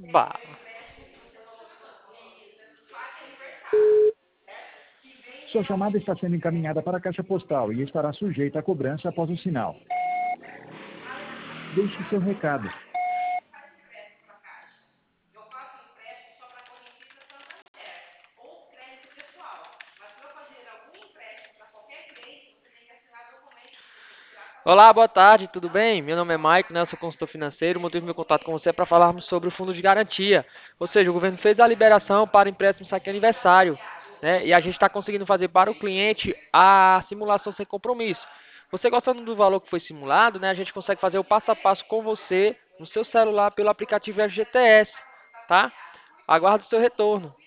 Bah. Sua chamada está sendo encaminhada para a caixa postal e estará sujeita a cobrança após o sinal. Deixe seu recado. Olá, boa tarde, tudo bem? Meu nome é Maico, né? Eu sou consultor financeiro. O motivo do meu contato com você é para falarmos sobre o fundo de garantia. Ou seja, o governo fez a liberação para empréstimo saque aniversário, né? E a gente está conseguindo fazer para o cliente a simulação sem compromisso. Você gostando do valor que foi simulado, né? A gente consegue fazer o passo a passo com você no seu celular pelo aplicativo FGTS, tá? Aguardo o seu retorno.